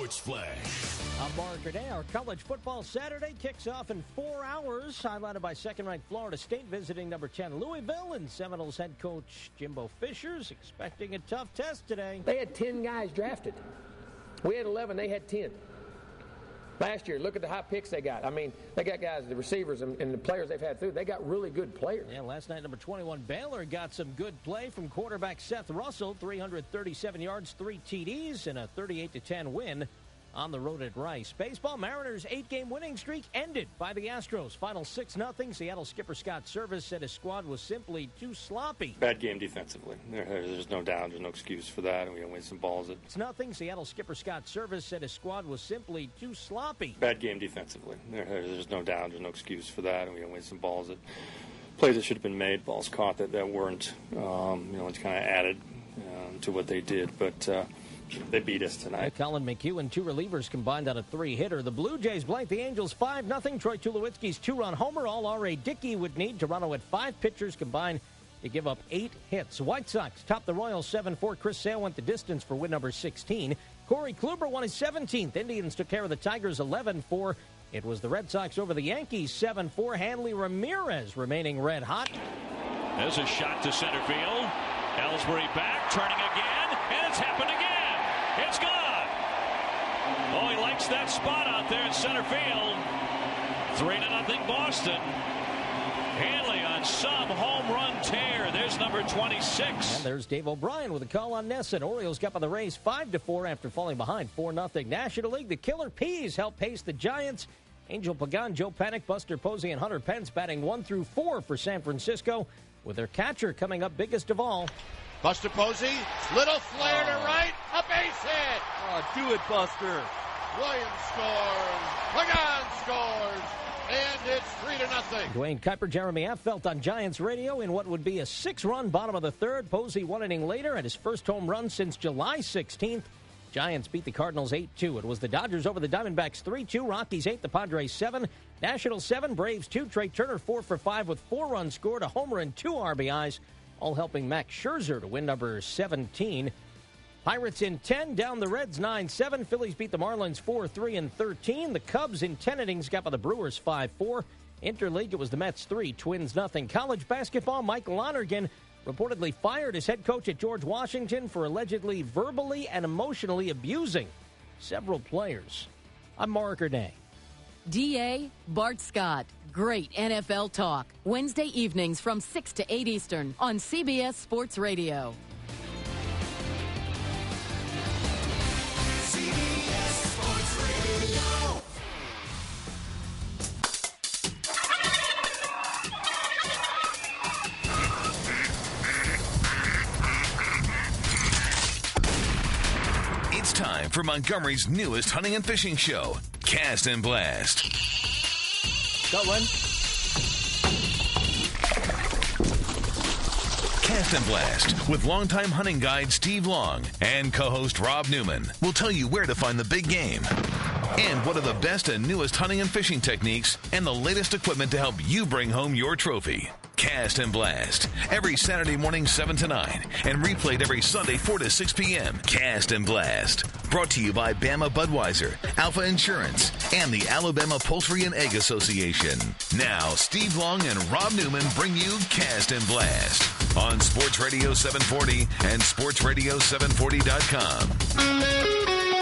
Sports Flash. I'm Mark Day. Our college football Saturday kicks off in 4 hours, highlighted by second-ranked Florida State visiting number 10 Louisville, and Seminoles head coach Jimbo Fisher's expecting a tough test today. They had 10 guys drafted. We had 11. They had 10. Last year, look at the high picks they got. I mean, they got guys, the receivers and the players they've had through. They got really good players. Yeah, last night, number 21 Baylor got some good play from quarterback Seth Russell, 337 yards, 3 TDs, and a 38-10 win on the road at Rice. Baseball, Mariners' 8-game winning streak ended by the Astros. Final 6-0. Seattle skipper Scott Service said his squad was simply too sloppy. Bad game defensively. There's no doubt. There's no excuse for that. And we win some balls. It's nothing. Seattle skipper Scott Service said his squad was simply too sloppy. Bad game defensively. There's no doubt. There's no excuse for that. And we win some balls that plays that should have been made, balls caught that weren't. It's kind of added to what they did, but. They beat us tonight. Colin McHugh and 2 relievers combined on a 3-hitter. The Blue Jays blank the Angels 5-0. Troy Tulowitzki's 2-run homer. All R.A. Dickey would need. Toronto had 5 pitchers combined to give up 8 hits. White Sox topped the Royals 7-4. Chris Sale went the distance for win number 16. Corey Kluber won his 17th. Indians took care of the Tigers 11-4. It was the Red Sox over the Yankees 7-4. Hanley Ramirez remaining red hot. There's a shot to center field. Ellsbury back, turning again, and it's happened again. It's gone. Oh, he likes that spot out there in center field. 3-0 Boston. Hanley on some home run tear. There's number 26. And there's Dave O'Brien with a call on Nesson. Orioles got by the Rays 5-4 after falling behind 4-0. National League, the Killer Peas helped pace the Giants. Angel Pagan, Joe Panik, Buster Posey, and Hunter Pence batting 1-4 for San Francisco, with their catcher coming up biggest of all. Buster Posey, little flare to right, a base hit. Oh, do it, Buster. Williams scores, Pagan scores, and it's 3-0. Dwayne Kuiper, Jeremy Affeldt on Giants radio in what would be a 6-run bottom of the third. Posey 1 inning later at his first home run since July 16th. Giants beat the Cardinals 8-2. It was the Dodgers over the Diamondbacks 3-2. Rockies 8, the Padres 7. Nationals 7, Braves 2. Trey Turner 4 for 5 with 4 runs scored, a homer and 2 RBIs. All helping Max Scherzer to win number 17. Pirates in 10, down the Reds 9-7. Phillies beat the Marlins 4-3 and 13. The Cubs in 10 innings got by the Brewers 5-4. Interleague, it was the Mets 3, Twins nothing. College basketball, Mike Lonergan reportedly fired as head coach at George Washington for allegedly verbally and emotionally abusing several players. I'm Mark Day. D.A. Bart Scott. Great NFL talk. Wednesday evenings from 6 to 8 Eastern on CBS Sports Radio. CBS Sports Radio. It's time for Montgomery's newest hunting and fishing show, Cast and Blast. Got one. Cast and Blast with longtime hunting guide Steve Long and co-host Rob Newman will tell you where to find the big game and what are the best and newest hunting and fishing techniques and the latest equipment to help you bring home your trophy. Cast and Blast every Saturday morning 7 to 9 and replayed every Sunday 4 to 6 p.m. Cast and Blast. Brought to you by Bama Budweiser, Alpha Insurance, and the Alabama Poultry and Egg Association. Now, Steve Long and Rob Newman bring you Cast and Blast on Sports Radio 740 and sportsradio740.com.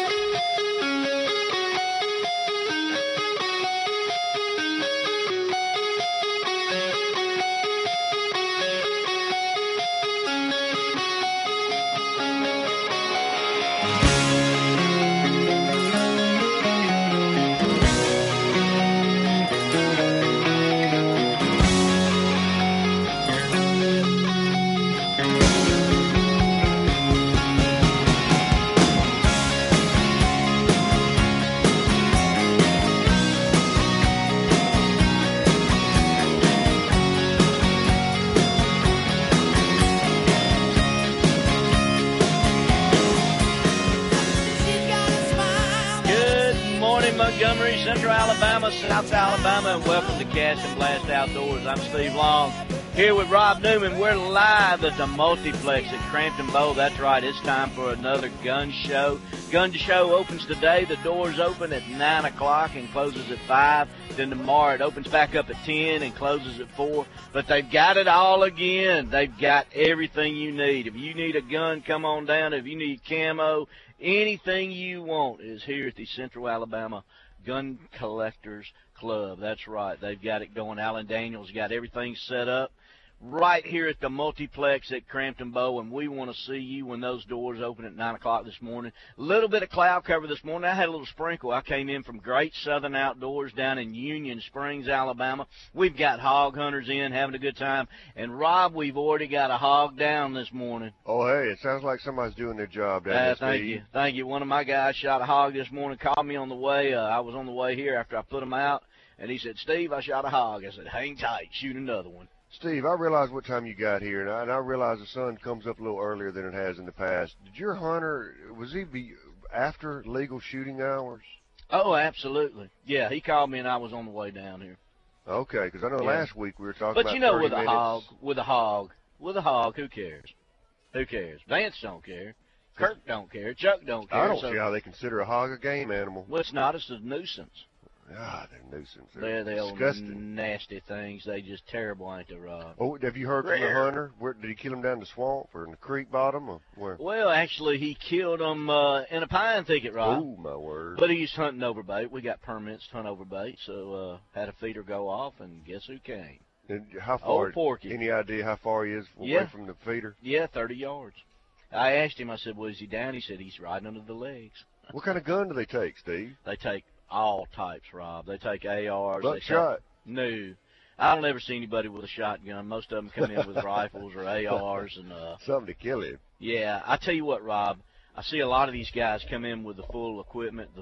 Montgomery, Central Alabama, South Alabama, and welcome to Cast and Blast Outdoors. I'm Steve Long. Here with Rob Newman. We're live at the Multiplex at Crampton Bowl. That's right. It's time for another gun show. Gun show opens today. The doors open at 9 o'clock and closes at 5. Then tomorrow it opens back up at 10 and closes at 4. But they've got it all again. They've got everything you need. If you need a gun, come on down. If you need camo, anything you want is here at the Central Alabama Gun Collectors Club. That's right. They've got it going. Alan Daniels got everything set up right here at the Multiplex at Crampton Bowl, and we want to see you when those doors open at 9 o'clock this morning. A little bit of cloud cover this morning. I had a little sprinkle. I came in from Great Southern Outdoors down in Union Springs, Alabama. We've got hog hunters in having a good time. And, Rob, we've already got a hog down this morning. Oh, hey, it sounds like somebody's doing their job down there, Thank you. Thank you. One of my guys shot a hog this morning, called me on the way. I was on the way here after I put him out, and he said, Steve, I shot a hog. I said, hang tight, shoot another one. Steve, I realize what time you got here, and I realize the sun comes up a little earlier than it has in the past. Did your hunter, was he after legal shooting hours? Oh, absolutely. Yeah, he called me, and I was on the way down here. Okay, because I know last week we were talking about 30 But, you know, with minutes. a hog, who cares? Who cares? Vance don't care. Kirk don't care. Chuck don't care. I don't see how they consider a hog a game animal. Well, it's not. It's a nuisance. Ah, they're nuisance. They're disgusting. Nasty things. They just terrible, ain't they, Rob? Oh, have you heard from the hunter? Where did he kill him down the swamp or in the creek bottom or where? Well, actually, he killed him in a pine thicket, Rob. Oh, my word. But he's hunting overbait. We got permits to hunt overbait, so had a feeder go off, and guess who came? And how far? Old Porky. Any idea how far he is away from the feeder? Yeah, 30 yards. I asked him, I said, well, is he down? He said, he's right under the legs. What kind of gun do they take, Steve? They take all types, Rob. They take ARs. Buckshot? No. I don't ever see anybody with a shotgun. Most of them come in with rifles or ARs. And something to kill him. Yeah. I tell you what, Rob, I see a lot of these guys come in with the full equipment,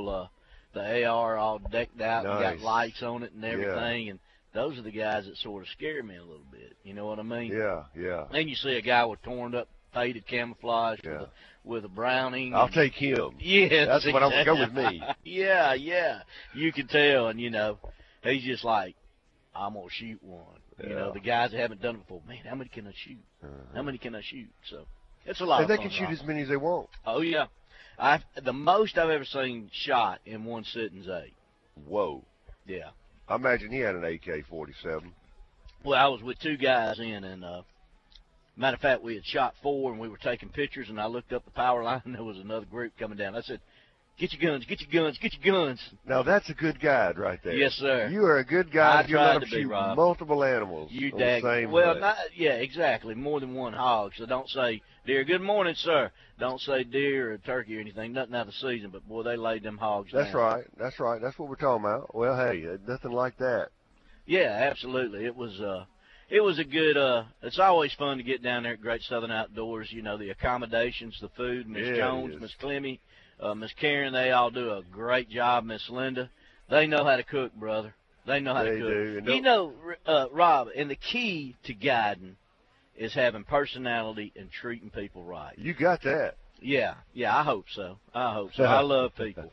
the AR all decked out and got lights on it and everything. Yeah. And those are the guys that sort of scare me a little bit. You know what I mean? Yeah, yeah. Then you see a guy with torn up faded camouflage with a Browning. I'll take him. Yeah, that's what I'm going to go with me. Yeah. You can tell, and, you know, he's just like, I'm going to shoot one. Yeah. You know, the guys that haven't done it before, man, how many can I shoot? How many can I shoot? So it's a lot of fun. And they can shoot as many as they want. Oh, yeah. The most I've ever seen shot in one sitting is 8. Whoa. Yeah. I imagine he had an AK-47. Well, I was with 2 guys in, and matter of fact, we had shot 4, and we were taking pictures, and I looked up the power line, and there was another group coming down. I said, get your guns, get your guns, get your guns. Now, that's a good guide right there. Yes, sir. You are a good guide. I tried to be, shoot Rob. Multiple animals. You on the same well, hunt. yeah, exactly. More than one hog. So don't say, deer, good morning, sir. Don't say deer or turkey or anything. Nothing out of season, but, boy, they laid them hogs That's down. right. That's right. That's what we're talking about. Well, hey, nothing like that. Yeah, absolutely. It was a good, it's always fun to get down there at Great Southern Outdoors. You know, the accommodations, the food, Miss Jones, Miss Clemmy, Miss Karen, they all do a great job. Miss Linda, they know how to cook, brother. They know how to cook. You know, Rob, and the key to guiding is having personality and treating people right. You got that. Yeah, I hope so. I love people.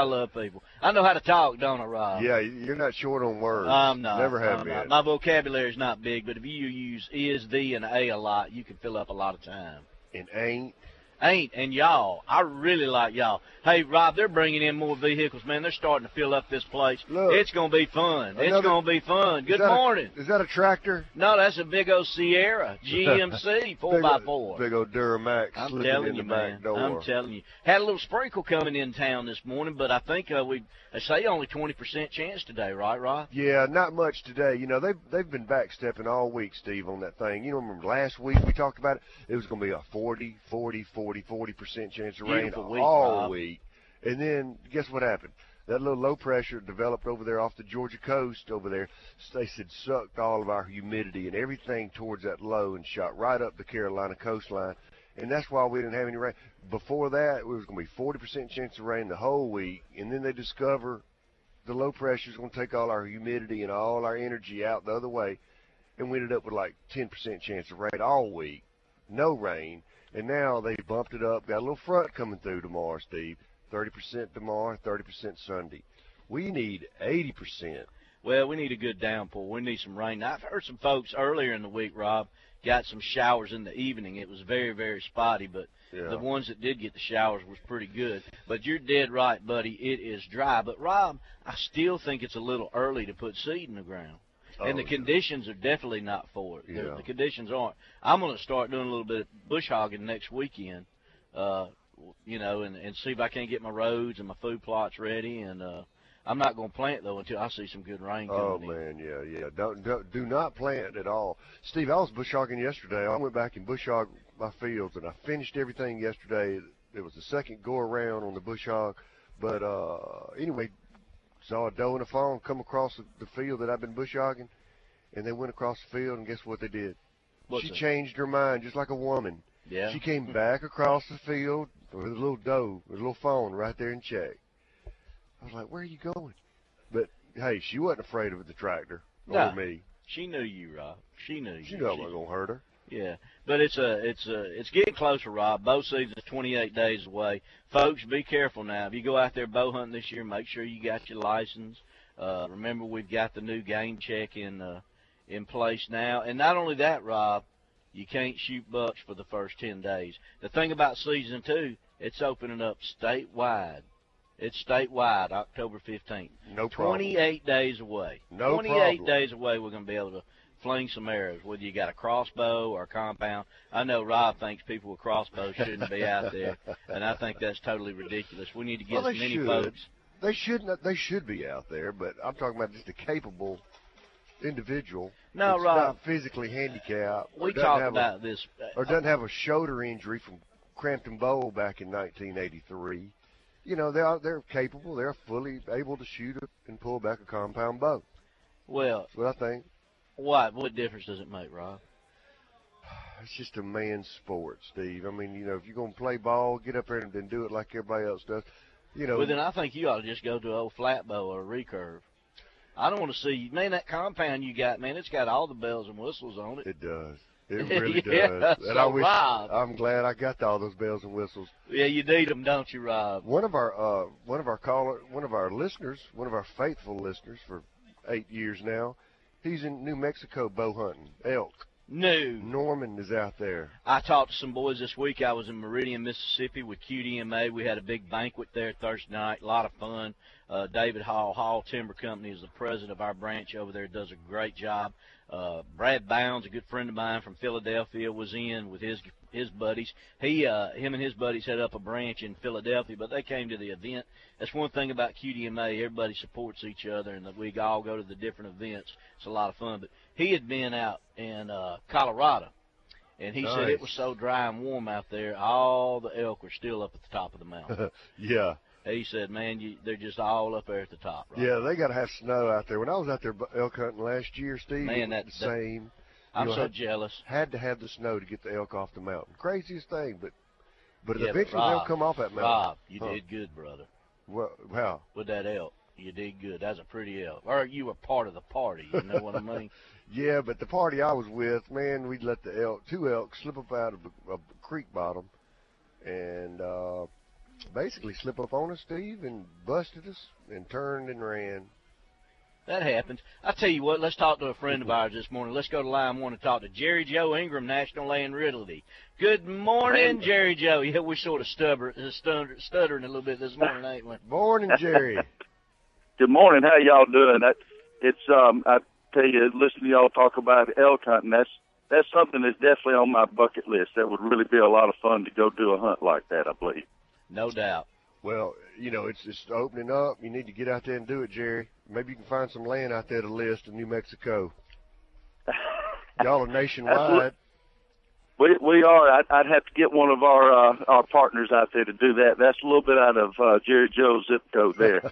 I know how to talk, don't I, Rob? Yeah, you're not short on words. I'm not. Never have been. My vocabulary's not big, but if you use is, the, and a lot, you can fill up a lot of time. And ain't. And y'all. I really like y'all. Hey, Rob, they're bringing in more vehicles, man. They're starting to fill up this place. Look, it's going to be fun. It's going to be fun. Good morning. Is that a tractor? No, that's a big old Sierra GMC 4x4. Big old Duramax. I'm telling you, man. I'm telling you. Had a little sprinkle coming in town this morning, but I think they say only 20% chance today, right, Rob? Yeah, not much today. You know, they've been backstepping all week, Steve, on that thing. You know, remember last week we talked about it? It was going to be a 40% chance of rain all week. And then guess what happened? That little low pressure developed over there off the Georgia coast over there. They said sucked all of our humidity and everything towards that low and shot right up the Carolina coastline. And that's why we didn't have any rain. Before that, it was going to be 40% chance of rain the whole week. And then they discover the low pressure is going to take all our humidity and all our energy out the other way. And we ended up with like 10% chance of rain all week. No rain. And now they bumped it up. Got a little front coming through tomorrow, Steve. 30% tomorrow, 30% Sunday. We need 80%. Well, we need a good downpour. We need some rain. I've heard some folks earlier in the week, Rob, got some showers in the evening. It was very, very spotty, but the ones that did get the showers was pretty good. But you're dead right, buddy. It is dry. But, Rob, I still think it's a little early to put seed in the ground. And the conditions are definitely not for it. The conditions aren't. I'm going to start doing a little bit of bush hogging next weekend, you know, and see if I can't get my roads and my food plots ready. And I'm not going to plant, though, until I see some good rain coming in. Yeah. Do not plant at all. Steve, I was bush hogging yesterday. I went back and bush hogged my fields, and I finished everything yesterday. It was the second go-around on the bush hog. But anyway, saw a doe and a fawn come across the field that I've been bush hogging, and they went across the field, and guess what they did? She changed her mind just like a woman. Yeah. She came back across the field with a little doe, with a little fawn right there in check. I was like, where are you going? But, hey, she wasn't afraid of the tractor or me. She knew you, Rob. She knew you. She knew I wasn't going to hurt her. Yeah, but it's getting closer, Rob. Bow season's 28 days away. Folks, be careful now. If you go out there bow hunting this year, make sure you got your license. Remember, we've got the new game check in place now. And not only that, Rob, you can't shoot bucks for the first 10 days. The thing about season 2, it's opening up statewide. It's statewide, October 15th. No problem. 28 days away. No 28 days away, we're going to be able to fling some arrows, whether you got a crossbow or a compound. I know Rob thinks people with crossbows shouldn't be out there, and I think that's totally ridiculous. We need to get as many folks. They should be out there, but I'm talking about just a capable individual that's not physically handicapped. We talked about this. Or doesn't have a shoulder injury from Crampton Bowl back in 1983. You know, they're capable. They're fully able to shoot and pull back a compound bow. Well, that's what I think. What difference does it make, Rob? It's just a man's sport, Steve. I mean, you know, if you're going to play ball, get up there and do it like everybody else does. You know. Well, then I think you ought to just go to an old flat bow or a recurve. I don't want to see, man, that compound you got, man, it's got all the bells and whistles on it. It does. It really does. And so Rob, I'm glad I got all those bells and whistles. Yeah, you need them, don't you, Rob? One of our listeners, one of our faithful listeners for 8 years now, he's in New Mexico bow hunting, elk. No. Norman is out there. I talked to some boys this week. I was in Meridian, Mississippi with QDMA. We had a big banquet there Thursday night, a lot of fun. David Hall Timber Company is the president of our branch over there, does a great job. Brad Bounds, a good friend of mine from Philadelphia, was in with his buddies. Him and his buddies set up a branch in Philadelphia, but they came to the event. That's one thing about QDMA. Everybody supports each other, and we all go to the different events. It's a lot of fun. But he had been out in Colorado, and he said it was so dry and warm out there, all the elk were still up at the top of the mountain. Yeah. He said, man, they're just all up there at the top. Right? Yeah, they got to have snow out there. When I was out there elk hunting last year, Steve, man, it was the same. I'm so jealous. Had to have the snow to get the elk off the mountain. Craziest thing, but yeah, eventually Rob, they'll come off that mountain. Rob, you did good, brother. Well, how? With that elk, you did good. That's a pretty elk. Or you were part of the party, you know what I mean? Yeah, but the party I was with, man, we'd let the two elk slip up out of a creek bottom and basically slip up on us, Steve, and busted us and turned and ran. That happens. I tell you what, let's talk to a friend of ours this morning. Let's go to line 1 and talk to Jerry Joe Ingram, National Land Realty. Good morning, Jerry Joe. Yeah, we're sort of stuttering a little bit this morning, ain't we? Morning, Jerry. Good morning. How y'all doing? I tell you, listening to y'all talk about elk hunting, that's something that's definitely on my bucket list. That would really be a lot of fun to go do a hunt like that, I believe. No doubt. Well, you know, it's opening up. You need to get out there and do it, Jerry. Maybe you can find some land out there to list in New Mexico. Y'all are nationwide. We are. I'd have to get one of our partners out there to do that. That's a little bit out of Jerry Joe's zip code there.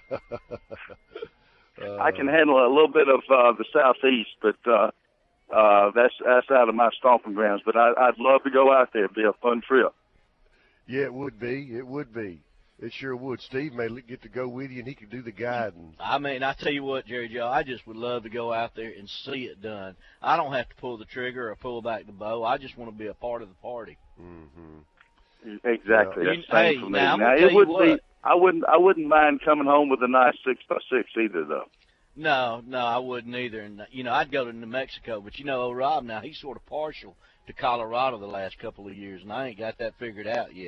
I can handle a little bit of the southeast, but that's out of my stomping grounds. But I'd love to go out there. It'd be a fun trip. Yeah, it would be. It would be. It sure would. Steve may get to go with you, and he could do the guiding. I mean, I tell you what, Jerry Joe, I just would love to go out there and see it done. I don't have to pull the trigger or pull back the bow. I just want to be a part of the party. Mm-hmm. Exactly. Yeah. That's the same for me. Now, it would be. I wouldn't mind coming home with a nice 6x6 either, though. No, I wouldn't either. And, I'd go to New Mexico. But, old Rob now, he's sort of partial to Colorado the last couple of years, and I ain't got that figured out yet.